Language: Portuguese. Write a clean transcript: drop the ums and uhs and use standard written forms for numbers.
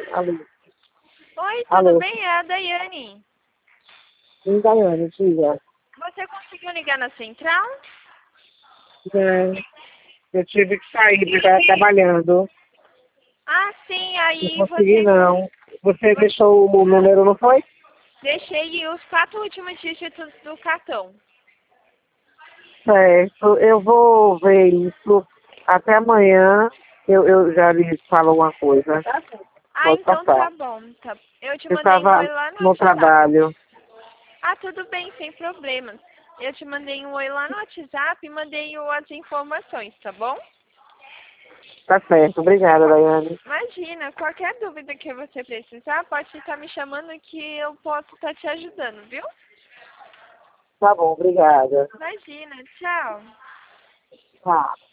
Alô? Oi, tudo Alô? bem? É a Daiane. Sim, Daiane, diga. Você conseguiu ligar na central? É, eu tive que sair porque estava trabalhando. Ah, sim, Não aí consegui, você... não. Você deixou o número, não foi? Deixei os 4 últimos dígitos do cartão. Certo. Eu vou ver isso. Até amanhã eu já lhe falo alguma coisa. Ah, Pode então tá passar. bom. Tá. Eu te Eu mandei um oi estava lá no no WhatsApp. trabalho. Ah, tudo bem, sem problemas. Eu te mandei um oi lá no WhatsApp e mandei as informações, tá bom? Tá certo. Obrigada, Daiane. Imagina, qualquer dúvida que você precisar, pode estar me chamando que eu posso estar te ajudando, viu? Tá bom, obrigada. Imagina, tchau. Tá.